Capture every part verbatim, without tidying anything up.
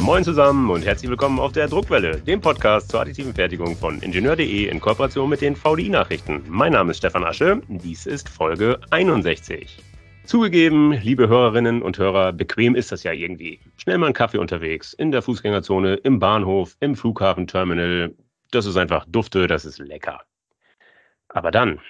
Moin zusammen und herzlich willkommen auf der Druckwelle, dem Podcast zur additiven Fertigung von Ingenieur punkt de in Kooperation mit den V D I-Nachrichten. Mein Name ist Stefan Asche, dies ist Folge einundsechzig. Zugegeben, liebe Hörerinnen und Hörer, bequem ist das ja irgendwie. Schnell mal einen Kaffee unterwegs, in der Fußgängerzone, im Bahnhof, im Flughafenterminal. Das ist einfach dufte, das ist lecker. Aber dann,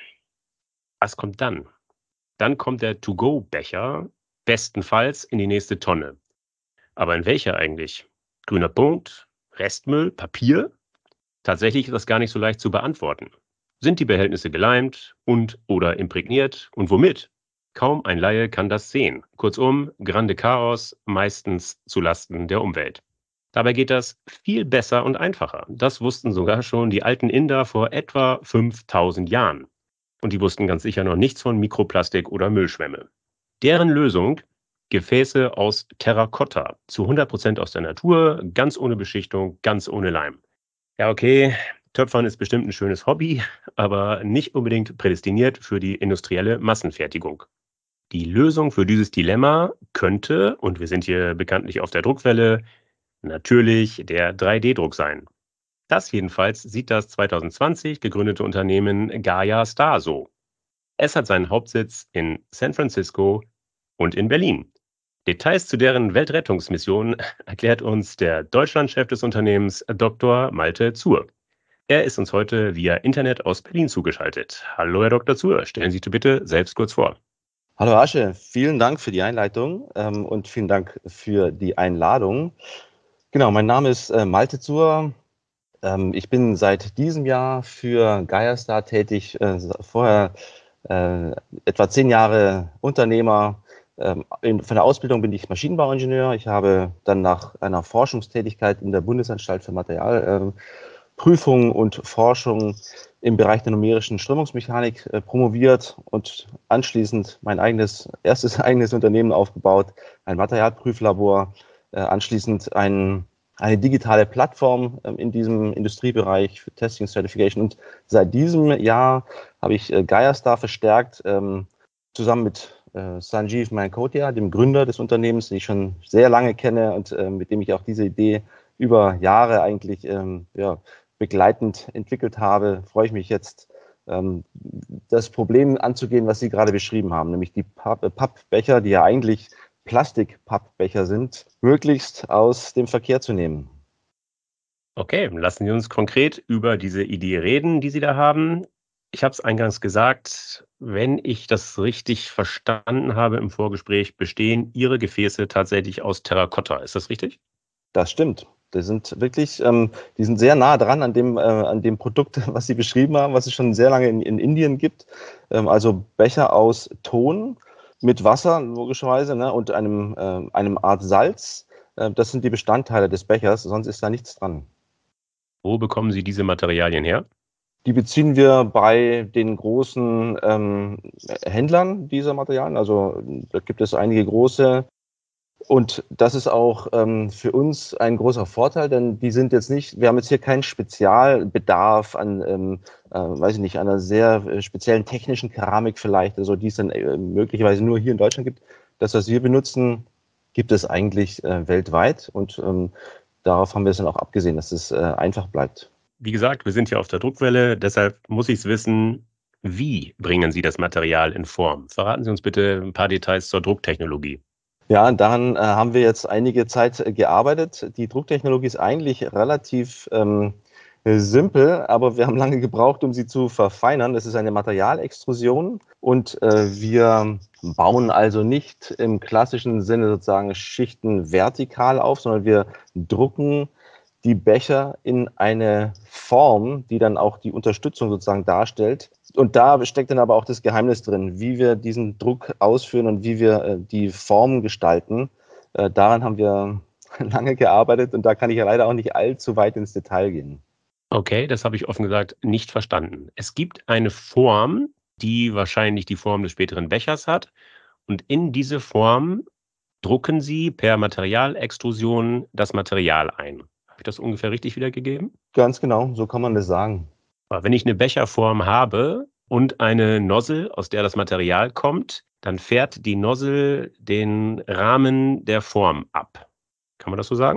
was kommt dann? Dann kommt der To-Go-Becher bestenfalls in die nächste Tonne. Aber in welcher eigentlich? Grüner Punkt, Restmüll, Papier? Tatsächlich ist das gar nicht so leicht zu beantworten. Sind die Behältnisse geleimt und oder imprägniert und womit? Kaum ein Laie kann das sehen. Kurzum, grande Chaos, meistens zulasten der Umwelt. Dabei geht das viel besser und einfacher. Das wussten sogar schon die alten Inder vor etwa fünftausend Jahren. Und die wussten ganz sicher noch nichts von Mikroplastik oder Müllschwämme. Deren Lösung? Gefäße aus Terrakotta, zu hundert Prozent aus der Natur, ganz ohne Beschichtung, ganz ohne Leim. Ja, okay, Töpfern ist bestimmt ein schönes Hobby, aber nicht unbedingt prädestiniert für die industrielle Massenfertigung. Die Lösung für dieses Dilemma könnte, und wir sind hier bekanntlich auf der Druckwelle, natürlich der drei D Druck sein. Das jedenfalls sieht das zwanzig zwanzig gegründete Unternehmen Gaia Star so. Es hat seinen Hauptsitz in San Francisco und in Berlin. Details zu deren Weltrettungsmission erklärt uns der Deutschlandchef des Unternehmens, Doktor Malte Zur. Er ist uns heute via Internet aus Berlin zugeschaltet. Hallo, Herr Doktor Zur, stellen Sie sich bitte selbst kurz vor. Hallo Asche, vielen Dank für die Einleitung ähm, und vielen Dank für die Einladung. Genau, mein Name ist äh, Malte Zur. Ähm, ich bin seit diesem Jahr für Gaia Star tätig, äh, vorher äh, etwa zehn Jahre Unternehmer. Ähm, in, von der Ausbildung bin ich Maschinenbauingenieur. Ich habe dann nach einer Forschungstätigkeit in der Bundesanstalt für Materialprüfung äh, und Forschung im Bereich der numerischen Strömungsmechanik äh, promoviert und anschließend mein eigenes, erstes eigenes Unternehmen aufgebaut, ein Materialprüflabor, äh, anschließend ein, eine digitale Plattform äh, in diesem Industriebereich für Testing Certification. Und seit diesem Jahr habe ich äh, Gaia Star verstärkt, ähm, zusammen mit äh, Sanjeev Mankotia, dem Gründer des Unternehmens, den ich schon sehr lange kenne und äh, mit dem ich auch diese Idee über Jahre eigentlich ähm, ja, begleitend entwickelt habe, freue ich mich jetzt, ähm, das Problem anzugehen, was Sie gerade beschrieben haben, nämlich die Papp- Pappbecher, die ja eigentlich Plastikpappbecher sind, möglichst aus dem Verkehr zu nehmen. Okay, lassen Sie uns konkret über diese Idee reden, die Sie da haben. Ich habe es eingangs gesagt, wenn ich das richtig verstanden habe im Vorgespräch, bestehen Ihre Gefäße tatsächlich aus Terrakotta. Ist das richtig? Das stimmt. Die sind wirklich, ähm, die sind sehr nah dran an dem, äh, an dem Produkt, was Sie beschrieben haben, was es schon sehr lange in, in Indien gibt. Ähm, also Becher aus Ton mit Wasser, logischerweise, ne, und einem, äh, einem Art Salz. Äh, das sind die Bestandteile des Bechers, sonst ist da nichts dran. Wo bekommen Sie diese Materialien her? Die beziehen wir bei den großen ähm, Händlern dieser Materialien. Also da gibt es einige große. Und das ist auch ähm, für uns ein großer Vorteil, denn die sind jetzt nicht, wir haben jetzt hier keinen Spezialbedarf an, ähm, äh, weiß ich nicht, einer sehr äh, speziellen technischen Keramik vielleicht, also die es dann äh, möglicherweise nur hier in Deutschland gibt. Das, was wir benutzen, gibt es eigentlich äh, weltweit und ähm, darauf haben wir es dann auch abgesehen, dass es äh, einfach bleibt. Wie gesagt, wir sind hier auf der Druckwelle, deshalb muss ich es wissen, wie bringen Sie das Material in Form? Verraten Sie uns bitte ein paar Details zur Drucktechnologie. Ja, daran äh, haben wir jetzt einige Zeit äh, gearbeitet. Die Drucktechnologie ist eigentlich relativ ähm, simpel, aber wir haben lange gebraucht, um sie zu verfeinern. Das ist eine Materialextrusion und äh, wir bauen also nicht im klassischen Sinne sozusagen Schichten vertikal auf, sondern wir drucken die Becher in eine Form, die dann auch die Unterstützung sozusagen darstellt. Und da steckt dann aber auch das Geheimnis drin, wie wir diesen Druck ausführen und wie wir äh, die Form gestalten. Äh, daran haben wir lange gearbeitet und da kann ich ja leider auch nicht allzu weit ins Detail gehen. Okay, das habe ich offen gesagt nicht verstanden. Es gibt eine Form, die wahrscheinlich die Form des späteren Bechers hat. Und in diese Form drucken Sie per Materialextrusion das Material ein. Habe ich das ungefähr richtig wiedergegeben? Ganz genau, so kann man das sagen. Aber wenn ich eine Becherform habe und eine Nozzle, aus der das Material kommt, dann fährt die Nozzle den Rahmen der Form ab. Kann man das so sagen?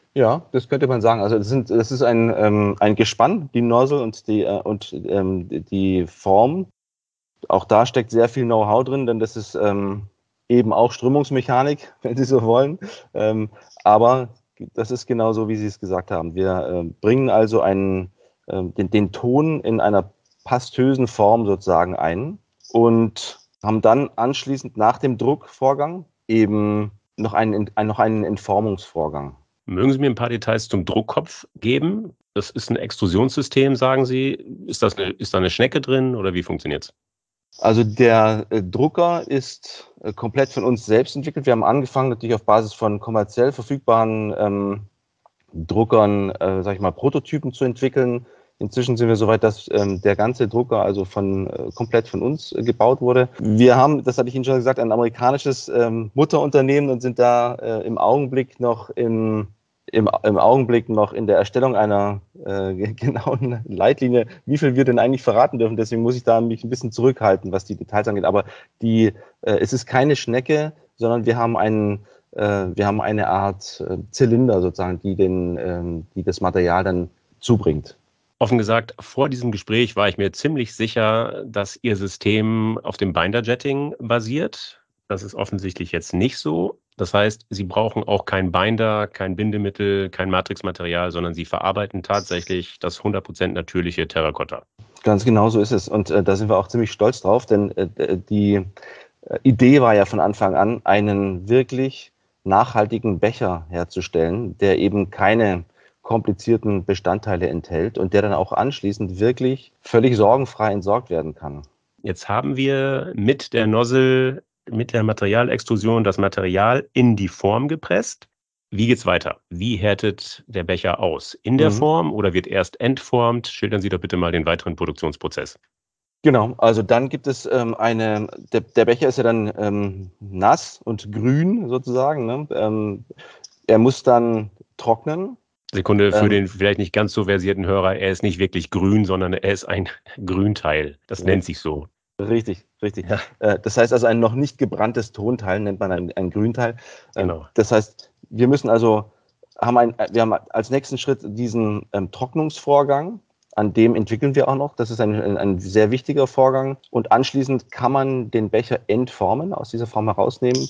Ja, das könnte man sagen. Also das, sind, das ist ein, ähm, ein Gespann, die Nozzle und die, äh, und, ähm, die Form. Auch da steckt sehr viel Know-how drin, denn das ist ähm, eben auch Strömungsmechanik, wenn Sie so wollen. Ähm, aber das ist genau so, wie Sie es gesagt haben. Wir äh, bringen also einen, äh, den, den Ton in einer pastösen Form sozusagen ein und haben dann anschließend nach dem Druckvorgang eben noch einen, noch einen Entformungsvorgang. Mögen Sie mir ein paar Details zum Druckkopf geben? Das ist ein Extrusionssystem, sagen Sie. Ist das eine, ist da eine Schnecke drin oder wie funktioniert es? Also der äh, Drucker ist äh, komplett von uns selbst entwickelt. Wir haben angefangen natürlich auf Basis von kommerziell verfügbaren ähm, Druckern, äh, sag ich mal, Prototypen zu entwickeln. Inzwischen sind wir so weit, dass ähm, der ganze Drucker also von, äh, komplett von uns äh, gebaut wurde. Wir haben, das hatte ich Ihnen schon gesagt, ein amerikanisches ähm, Mutterunternehmen und sind da äh, im Augenblick noch im, im, im Augenblick noch in der Erstellung einer äh, genauen Leitlinie, wie viel wir denn eigentlich verraten dürfen. Deswegen muss ich da mich ein bisschen zurückhalten, was die Details angeht. Aber die, äh, es ist keine Schnecke, sondern wir haben einen wir haben eine Art äh, Zylinder sozusagen, die, den, ähm, die das Material dann zubringt. Offen gesagt, vor diesem Gespräch war ich mir ziemlich sicher, dass Ihr System auf dem Binder-Jetting basiert. Das ist offensichtlich jetzt nicht so. Das heißt, Sie brauchen auch kein Binder, kein Bindemittel, kein Matrixmaterial, sondern Sie verarbeiten tatsächlich das hundert Prozent natürliche Terrakotta. Ganz genau so ist es. Und äh, da sind wir auch ziemlich stolz drauf, denn äh, die äh, Idee war ja von Anfang an, einen wirklich nachhaltigen Becher herzustellen, der eben keine komplizierten Bestandteile enthält und der dann auch anschließend wirklich völlig sorgenfrei entsorgt werden kann. Jetzt haben wir mit der Nozzle, mit der Materialextrusion das Material in die Form gepresst. Wie geht's weiter? Wie härtet der Becher aus? In der Mhm. Form oder wird erst entformt? Schildern Sie doch bitte mal den weiteren Produktionsprozess. Genau, also dann gibt es ähm, eine, der, der Becher ist ja dann ähm, nass und grün sozusagen. Ne? Ähm, er muss dann trocknen. Sekunde für Ähm, den vielleicht nicht ganz so versierten Hörer. Er ist nicht wirklich grün, sondern er ist ein Grünteil. Das nennt sich so. Richtig, richtig. Ja, Äh, das heißt also, ein noch nicht gebranntes Tonteil nennt man ein, ein Grünteil. Ähm, genau. das heißt, wir müssen also, haben ein, wir haben als nächsten Schritt diesen ähm, Trocknungsvorgang, an dem entwickeln wir auch noch. Das ist ein, ein, ein sehr wichtiger Vorgang. Und anschließend kann man den Becher entformen, aus dieser Form herausnehmen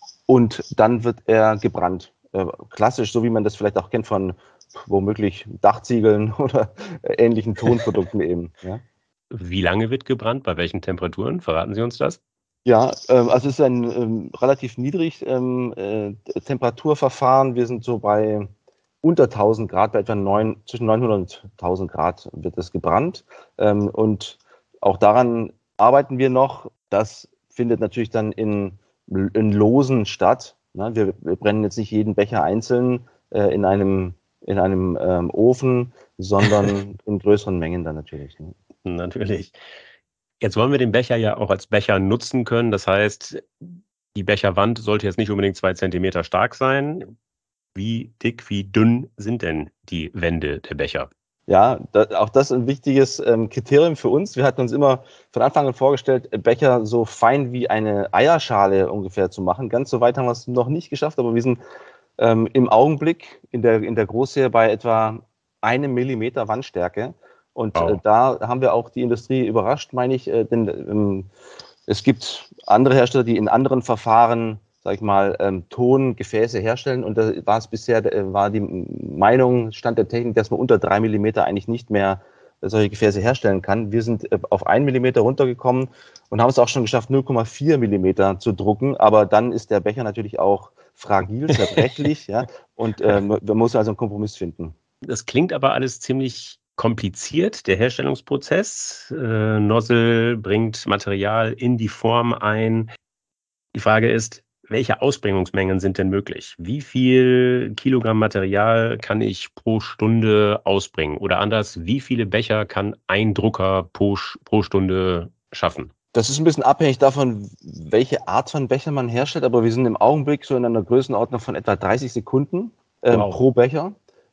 und dann wird er gebrannt. Äh, klassisch, so wie man das vielleicht auch kennt von womöglich Dachziegeln oder äh, ähnlichen Tonprodukten eben. Ja. Wie lange wird gebrannt? Bei welchen Temperaturen? Verraten Sie uns das? Ja, ähm, also es ist ein ähm, relativ niedrig ähm, äh, Temperaturverfahren. Wir sind so bei unter tausend Grad, bei etwa neun, zwischen neunhundert und tausend Grad wird es gebrannt. Ähm, und auch daran arbeiten wir noch. Das findet natürlich dann in, in Losen statt. Ne? Wir, wir brennen jetzt nicht jeden Becher einzeln äh, in einem, in einem ähm, Ofen, sondern in größeren Mengen dann natürlich. Ne? Natürlich. Jetzt wollen wir den Becher ja auch als Becher nutzen können. Das heißt, die Becherwand sollte jetzt nicht unbedingt zwei Zentimeter stark sein. Wie dick, wie dünn sind denn die Wände der Becher? Ja, da, auch das ist ein wichtiges ähm, Kriterium für uns. Wir hatten uns immer von Anfang an vorgestellt, Becher so fein wie eine Eierschale ungefähr zu machen. Ganz so weit haben wir es noch nicht geschafft, aber wir sind ähm, im Augenblick in der, in der Großserie bei etwa einem Millimeter Wandstärke. Und äh, Wow. da haben wir auch die Industrie überrascht, meine ich, äh, denn ähm, es gibt andere Hersteller, die in anderen Verfahren, sag ich mal, ähm, Tongefäße herstellen. Und da war es bisher, äh, war die Meinung, Stand der Technik, dass man unter drei Millimeter eigentlich nicht mehr solche Gefäße herstellen kann. Wir sind äh, auf einen Millimeter runtergekommen und haben es auch schon geschafft, null Komma vier Millimeter zu drucken. Aber dann ist der Becher natürlich auch fragil, zerbrechlich, ja. Und äh, man muss also einen Kompromiss finden. Das klingt aber alles ziemlich kompliziert, der Herstellungsprozess. Äh, Nozzle bringt Material in die Form ein. Die Frage ist, welche Ausbringungsmengen sind denn möglich? Wie viel Kilogramm Material kann ich pro Stunde ausbringen? Oder anders, wie viele Becher kann ein Drucker pro, pro Stunde schaffen? Das ist ein bisschen abhängig davon, welche Art von Becher man herstellt, aber wir sind im Augenblick so in einer Größenordnung von etwa dreißig Sekunden ähm, Wow. pro Becher.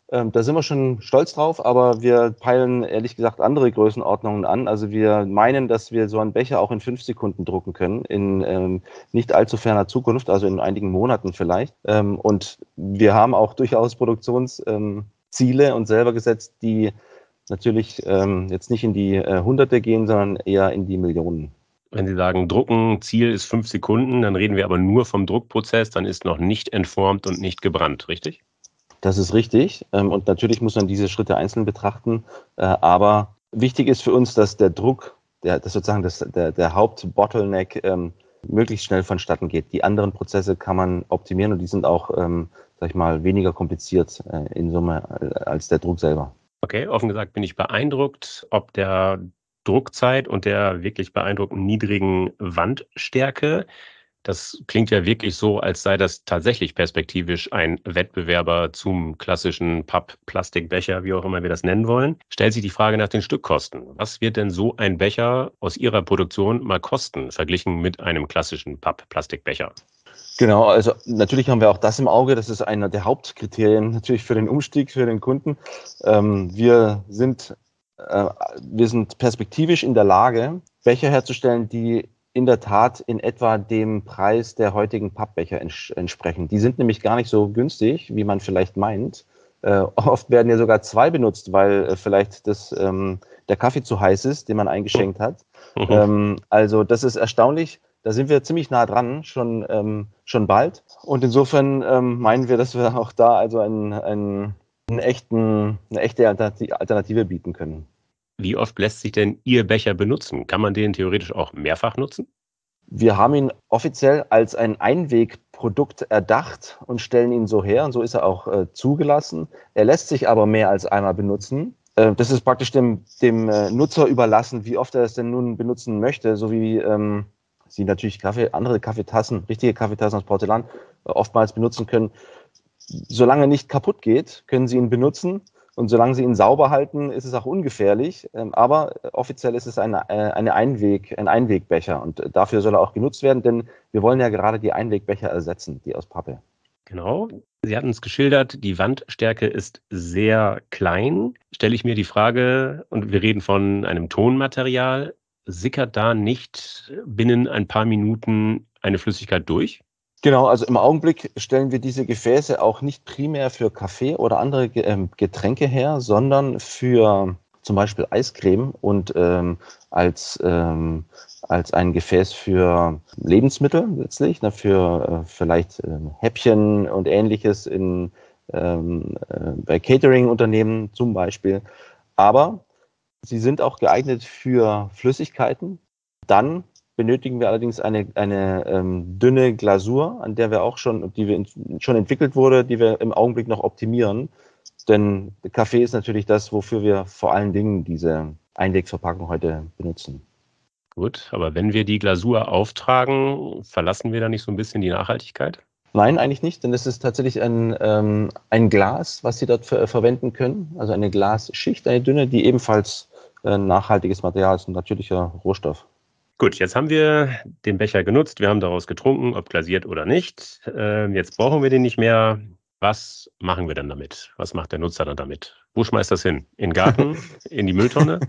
Ähm, da sind wir schon stolz drauf, aber wir peilen ehrlich gesagt andere Größenordnungen an. Also wir meinen, dass wir so einen Becher auch in fünf Sekunden drucken können, in ähm, nicht allzu ferner Zukunft, also in einigen Monaten vielleicht. Ähm, und wir haben auch durchaus Produktionsziele ähm, uns selber gesetzt, die natürlich ähm, jetzt nicht in die äh, Hunderte gehen, sondern eher in die Millionen. Wenn Sie sagen, Drucken, Ziel ist fünf Sekunden, dann reden wir aber nur vom Druckprozess, dann ist noch nicht entformt und nicht gebrannt, richtig? Das ist richtig. Ähm, und natürlich muss man diese Schritte einzeln betrachten. Äh, aber wichtig ist für uns, dass der Druck, der, das sozusagen das, der, der Haupt-Bottleneck ähm, möglichst schnell vonstatten geht. Die anderen Prozesse kann man optimieren und die sind auch, ähm, sag ich mal, weniger kompliziert äh, in Summe als der Druck selber. Okay, offen gesagt bin ich beeindruckt, ob der Druckzeit und der wirklich beeindruckend niedrigen Wandstärke. Das klingt ja wirklich so, als sei das tatsächlich perspektivisch ein Wettbewerber zum klassischen Papp-Plastikbecher, wie auch immer wir das nennen wollen. Stellt sich die Frage nach den Stückkosten. Was wird denn so ein Becher aus Ihrer Produktion mal kosten, verglichen mit einem klassischen Papp-Plastikbecher? Genau, also natürlich haben wir auch das im Auge. Das ist einer der Hauptkriterien natürlich für den Umstieg für den Kunden. Ähm, wir sind, äh, wir sind perspektivisch in der Lage, Becher herzustellen, die in der Tat in etwa dem Preis der heutigen Pappbecher ents entsprechen. Die sind nämlich gar nicht so günstig, wie man vielleicht meint. Äh, oft werden ja sogar zwei benutzt, weil äh, vielleicht das, ähm, der Kaffee zu heiß ist, den man eingeschenkt hat. Mhm. Ähm, also das ist erstaunlich. Da sind wir ziemlich nah dran, schon, ähm, schon bald. Und insofern ähm, meinen wir, dass wir auch da also einen, einen, einen echten, eine echte Alternative bieten können. Wie oft lässt sich denn Ihr Becher benutzen? Kann man den theoretisch auch mehrfach nutzen? Wir haben ihn offiziell als ein Einwegprodukt erdacht und stellen ihn so her. Und so ist er auch äh, zugelassen. Er lässt sich aber mehr als einmal benutzen. Äh, das ist praktisch dem, dem äh, Nutzer überlassen, wie oft er es denn nun benutzen möchte, so wie ähm, Sie natürlich Kaffee, andere Kaffeetassen, richtige Kaffeetassen aus Porzellan äh, oftmals benutzen können. Solange er nicht kaputt geht, können Sie ihn benutzen. Und solange Sie ihn sauber halten, ist es auch ungefährlich. Ähm, aber offiziell ist es eine, äh, eine Einweg, ein Einwegbecher. Und dafür soll er auch genutzt werden, denn wir wollen ja gerade die Einwegbecher ersetzen, die aus Pappe. Genau. Sie hatten es geschildert, die Wandstärke ist sehr klein. Stelle ich mir die Frage, und wir reden von einem Tonmaterial, sickert da nicht binnen ein paar Minuten eine Flüssigkeit durch? Genau, also im Augenblick stellen wir diese Gefäße auch nicht primär für Kaffee oder andere Ge- ähm, Getränke her, sondern für zum Beispiel Eiscreme und ähm, als, ähm, als ein Gefäß für Lebensmittel letztlich, ne, für äh, vielleicht ähm, Häppchen und Ähnliches in, ähm, äh, bei Catering-Unternehmen zum Beispiel. Aber sie sind auch geeignet für Flüssigkeiten. Dann benötigen wir allerdings eine, eine ähm, dünne Glasur, an der wir auch schon, die wir in, schon entwickelt wurde, die wir im Augenblick noch optimieren. Denn Kaffee ist natürlich das, wofür wir vor allen Dingen diese Einwegverpackung heute benutzen. Gut, aber wenn wir die Glasur auftragen, verlassen wir da nicht so ein bisschen die Nachhaltigkeit? Nein, eigentlich nicht, denn es ist tatsächlich ein, ähm, ein Glas, was Sie dort ver verwenden können. Also eine Glasschicht, eine dünne, die ebenfalls äh, nachhaltiges Material ist, ein natürlicher Rohstoff. Gut, jetzt haben wir den Becher genutzt, wir haben daraus getrunken, ob glasiert oder nicht. Ähm, jetzt brauchen wir den nicht mehr. Was machen wir dann damit? Was macht der Nutzer dann damit? Wo schmeißt das hin? In den Garten? In die Mülltonne?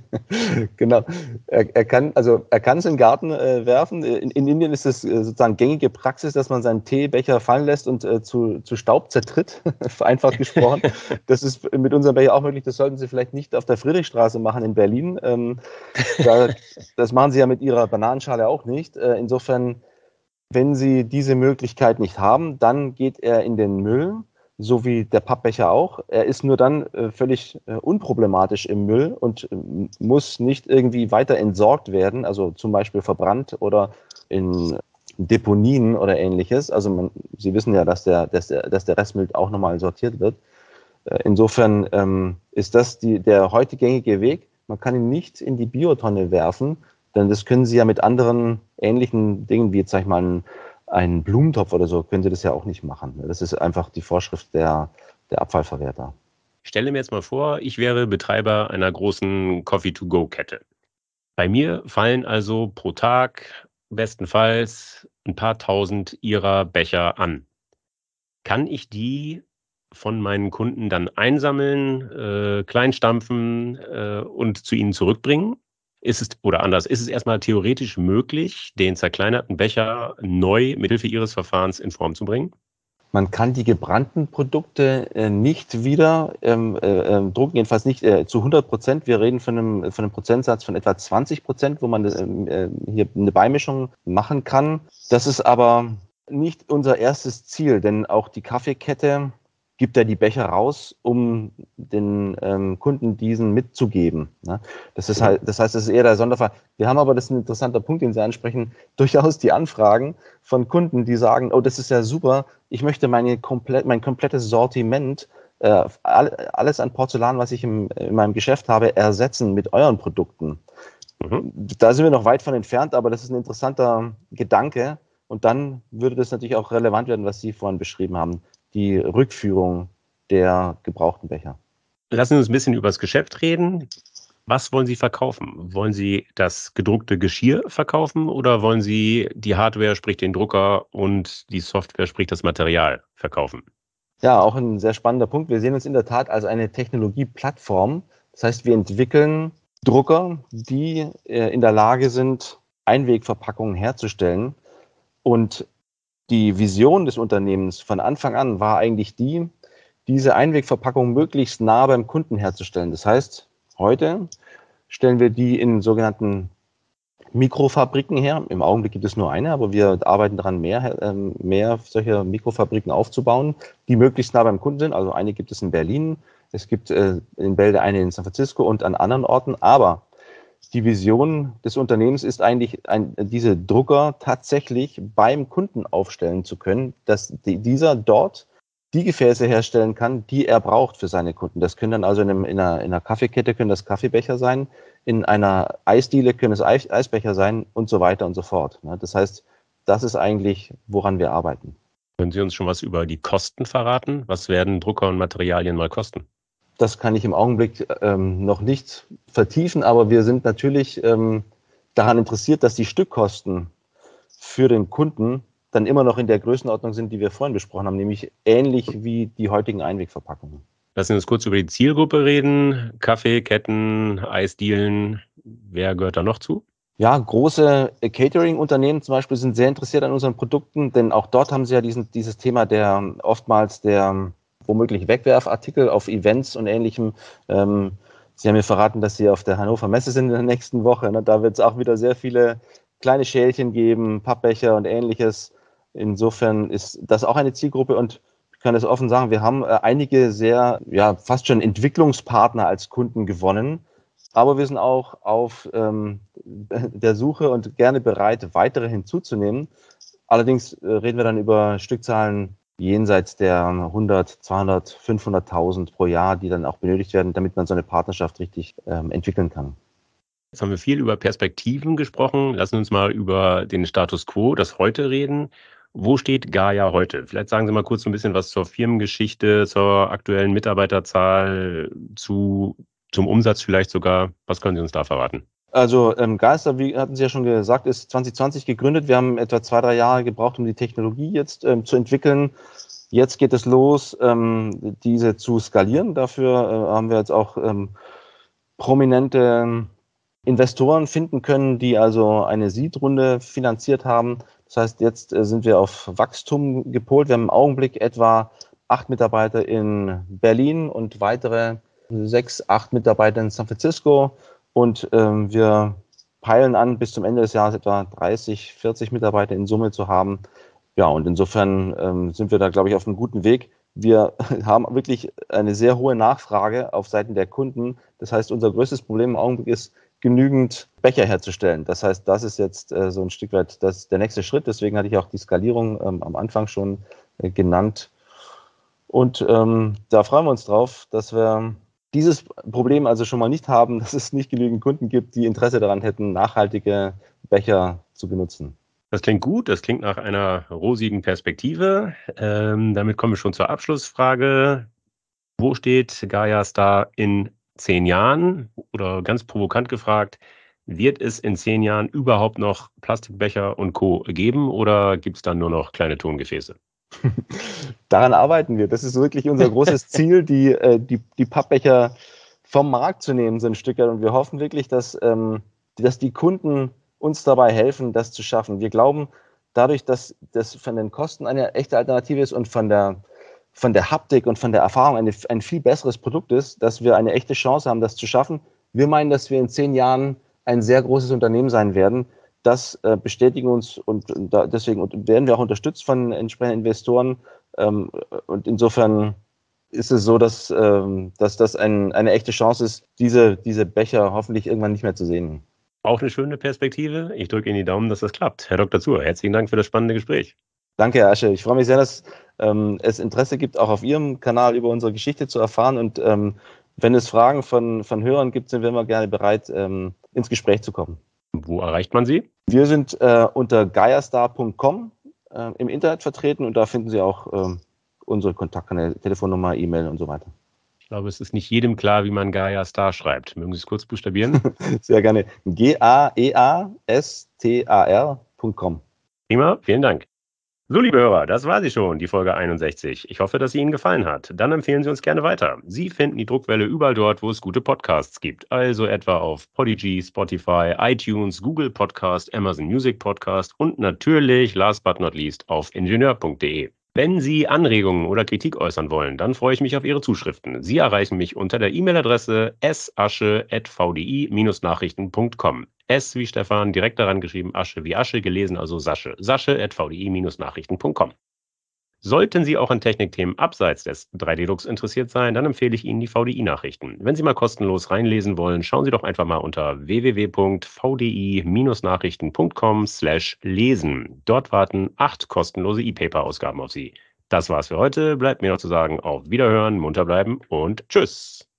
Genau. Er, er kann, also er kann es in den Garten äh, werfen. In, in Indien ist es äh, sozusagen gängige Praxis, dass man seinen Teebecher fallen lässt und äh, zu, zu Staub zertritt, vereinfacht gesprochen. Das ist mit unserem Becher auch möglich. Das sollten Sie vielleicht nicht auf der Friedrichstraße machen in Berlin. Ähm, da, das machen Sie ja mit Ihrer Bananenschale auch nicht. Äh, insofern, wenn Sie diese Möglichkeit nicht haben, dann geht er in den Müll, so wie der Pappbecher auch. Er ist nur dann äh, völlig äh, unproblematisch im Müll und äh, muss nicht irgendwie weiter entsorgt werden, also zum Beispiel verbrannt oder in Deponien oder ähnliches. Also man, Sie wissen ja, dass der, dass der, dass der Restmüll auch nochmal sortiert wird. Äh, insofern ähm, ist das die, der heute gängige Weg. Man kann ihn nicht in die Biotonne werfen, denn das können Sie ja mit anderen ähnlichen Dingen, wie jetzt sag ich mal einen, einen Blumentopf oder so, können Sie das ja auch nicht machen. Das ist einfach die Vorschrift der, der Abfallverwerter. Ich stelle mir jetzt mal vor, ich wäre Betreiber einer großen Coffee-to-go-Kette. Bei mir fallen also pro Tag bestenfalls ein paar tausend Ihrer Becher an. Kann ich die von meinen Kunden dann einsammeln, äh, kleinstampfen äh, und zu ihnen zurückbringen? Ist es, oder anders, ist es erstmal theoretisch möglich, den zerkleinerten Becher neu mithilfe Ihres Verfahrens in Form zu bringen? Man kann die gebrannten Produkte äh, nicht wieder ähm, äh, ähm, drucken, jedenfalls nicht äh, zu hundert Prozent. Wir reden von einem, von einem Prozentsatz von etwa zwanzig Prozent, wo man ähm, äh, hier eine Beimischung machen kann. Das ist aber nicht unser erstes Ziel, denn auch die Kaffeekette gibt ja die Becher raus, um den ähm, Kunden diesen mitzugeben. Ne? Das ist halt, das heißt, das ist eher der Sonderfall. Wir haben aber, das ist ein interessanter Punkt, den Sie ansprechen, durchaus die Anfragen von Kunden, die sagen, oh, das ist ja super, ich möchte meine komplett, mein komplettes Sortiment, äh, alles an Porzellan, was ich im, in meinem Geschäft habe, ersetzen mit euren Produkten. Mhm. Da sind wir noch weit von entfernt, aber das ist ein interessanter Gedanke. Und dann würde das natürlich auch relevant werden, was Sie vorhin beschrieben haben, die Rückführung der gebrauchten Becher. Lassen Sie uns ein bisschen über das Geschäft reden. Was wollen Sie verkaufen? Wollen Sie das gedruckte Geschirr verkaufen oder wollen Sie die Hardware, sprich den Drucker, und die Software, sprich das Material, verkaufen? Ja, auch ein sehr spannender Punkt. Wir sehen uns in der Tat als eine Technologieplattform. Das heißt, wir entwickeln Drucker, die äh, in der Lage sind, Einwegverpackungen herzustellen. Und die Vision des Unternehmens von Anfang an war eigentlich die, diese Einwegverpackung möglichst nah beim Kunden herzustellen. Das heißt, heute stellen wir die in sogenannten Mikrofabriken her. Im Augenblick gibt es nur eine, aber wir arbeiten daran, mehr, äh, mehr solcher Mikrofabriken aufzubauen, die möglichst nah beim Kunden sind. Also eine gibt es in Berlin, es gibt äh, in Bälde eine in San Francisco und an anderen Orten. Aber die Vision des Unternehmens ist eigentlich, ein, diese Drucker tatsächlich beim Kunden aufstellen zu können, dass die, dieser dort die Gefäße herstellen kann, die er braucht für seine Kunden. Das können dann also in, einem, in, einer, in einer Kaffeekette können das Kaffeebecher sein, in einer Eisdiele können es Eis, Eisbecher sein und so weiter und so fort. Das heißt, das ist eigentlich, woran wir arbeiten. Können Sie uns schon was über die Kosten verraten? Was werden Drucker und Materialien mal kosten? Das kann ich im Augenblick ähm, noch nicht vertiefen, aber wir sind natürlich ähm, daran interessiert, dass die Stückkosten für den Kunden dann immer noch in der Größenordnung sind, die wir vorhin besprochen haben, nämlich ähnlich wie die heutigen Einwegverpackungen. Lassen Sie uns kurz über die Zielgruppe reden. Kaffeeketten, Eisdielen, wer gehört da noch zu? Ja, große Catering-Unternehmen zum Beispiel sind sehr interessiert an unseren Produkten, denn auch dort haben sie ja diesen, dieses Thema der oftmals der womöglich Wegwerfartikel auf Events und Ähnlichem. Ähm, Sie haben mir verraten, dass Sie auf der Hannover Messe sind in der nächsten Woche. Ne? Da wird es auch wieder sehr viele kleine Schälchen geben, Pappbecher und Ähnliches. Insofern ist das auch eine Zielgruppe und ich kann das offen sagen, wir haben äh, einige sehr, ja, fast schon Entwicklungspartner als Kunden gewonnen. Aber wir sind auch auf ähm, der Suche und gerne bereit, weitere hinzuzunehmen. Allerdings äh, reden wir dann über Stückzahlen jenseits der hundert, zweihundert, fünfhunderttausend pro Jahr, die dann auch benötigt werden, damit man so eine Partnerschaft richtig ähm, entwickeln kann. Jetzt haben wir viel über Perspektiven gesprochen. Lassen Sie uns mal über den Status quo, das Heute reden. Wo steht Gaia heute? Vielleicht sagen Sie mal kurz ein bisschen was zur Firmengeschichte, zur aktuellen Mitarbeiterzahl, zu, zum Umsatz vielleicht sogar. Was können Sie uns da verraten? Also ähm, Geister, wie hatten Sie ja schon gesagt, ist zwanzig zwanzig gegründet. Wir haben etwa zwei, drei Jahre gebraucht, um die Technologie jetzt ähm, zu entwickeln. Jetzt geht es los, ähm, diese zu skalieren. Dafür äh, haben wir jetzt auch ähm, prominente Investoren finden können, die also eine Seed-Runde finanziert haben. Das heißt, jetzt äh, sind wir auf Wachstum gepolt. Wir haben im Augenblick etwa acht Mitarbeiter in Berlin und weitere sechs, acht Mitarbeiter in San Francisco. Und ähm, wir peilen an, bis zum Ende des Jahres etwa dreißig, vierzig Mitarbeiter in Summe zu haben. Ja, und insofern ähm, sind wir da, glaube ich, auf einem guten Weg. Wir haben wirklich eine sehr hohe Nachfrage auf Seiten der Kunden. Das heißt, unser größtes Problem im Augenblick ist, genügend Becher herzustellen. Das heißt, das ist jetzt äh, so ein Stück weit das, der nächste Schritt. Deswegen hatte ich auch die Skalierung ähm, am Anfang schon äh, genannt. Und ähm, da freuen wir uns drauf, dass wir dieses Problem also schon mal nicht haben, dass es nicht genügend Kunden gibt, die Interesse daran hätten, nachhaltige Becher zu benutzen. Das klingt gut, das klingt nach einer rosigen Perspektive. Ähm, damit kommen wir schon zur Abschlussfrage. Wo steht Gaia Star in zehn Jahren? Oder ganz provokant gefragt, wird es in zehn Jahren überhaupt noch Plastikbecher und Co. geben oder gibt es dann nur noch kleine Tongefäße? Daran arbeiten wir. Das ist wirklich unser großes Ziel, die, äh, die, die Pappbecher vom Markt zu nehmen, so ein Stück weit. Und wir hoffen wirklich, dass, ähm, dass die Kunden uns dabei helfen, das zu schaffen. Wir glauben, dadurch, dass das von den Kosten eine echte Alternative ist und von der, von der Haptik und von der Erfahrung eine, ein viel besseres Produkt ist, dass wir eine echte Chance haben, das zu schaffen. Wir meinen, dass wir in zehn Jahren ein sehr großes Unternehmen sein werden. Das äh, bestätigen uns und, und da, deswegen und werden wir auch unterstützt von entsprechenden Investoren. Ähm, und insofern ist es so, dass, ähm, dass das ein, eine echte Chance ist, diese, diese Becher hoffentlich irgendwann nicht mehr zu sehen. Auch eine schöne Perspektive. Ich drücke Ihnen die Daumen, dass das klappt. Herr Doktor Zur, herzlichen Dank für das spannende Gespräch. Danke, Herr Asche. Ich freue mich sehr, dass ähm, es Interesse gibt, auch auf Ihrem Kanal über unsere Geschichte zu erfahren. Und ähm, wenn es Fragen von, von Hörern gibt, sind wir immer gerne bereit, ähm, ins Gespräch zu kommen. Wo erreicht man Sie? Wir sind äh, unter geierstar punkt com äh, im Internet vertreten und da finden Sie auch äh, unsere Kontaktkanäle, Telefonnummer, E-Mail und so weiter. Ich glaube, es ist nicht jedem klar, wie man Gaia Star schreibt. Mögen Sie es kurz buchstabieren? Sehr gerne. G A E A S T A R punkt com. Prima, vielen Dank. So, liebe Hörer, das war sie schon, die Folge einundsechzig. Ich hoffe, dass sie Ihnen gefallen hat. Dann empfehlen Sie uns gerne weiter. Sie finden die Druckwelle überall dort, wo es gute Podcasts gibt. Also etwa auf Podigy, Spotify, iTunes, Google Podcast, Amazon Music Podcast und natürlich, last but not least, auf ingenieur punkt de. Wenn Sie Anregungen oder Kritik äußern wollen, dann freue ich mich auf Ihre Zuschriften. Sie erreichen mich unter der E-Mail-Adresse s asche at v d i Bindestrich nachrichten punkt com. S wie Stefan, direkt daran geschrieben, Asche wie Asche, gelesen also Sasche. Sasche at v d i Bindestrich nachrichten punkt com. Sollten Sie auch an Technikthemen abseits des drei D-Drucks interessiert sein, dann empfehle ich Ihnen die V D I-Nachrichten. Wenn Sie mal kostenlos reinlesen wollen, schauen Sie doch einfach mal unter w w w punkt v d i Bindestrich nachrichten punkt com slash lesen. Dort warten acht kostenlose E-Paper-Ausgaben auf Sie. Das war's für heute. Bleibt mir noch zu sagen, auf Wiederhören, munter bleiben und tschüss.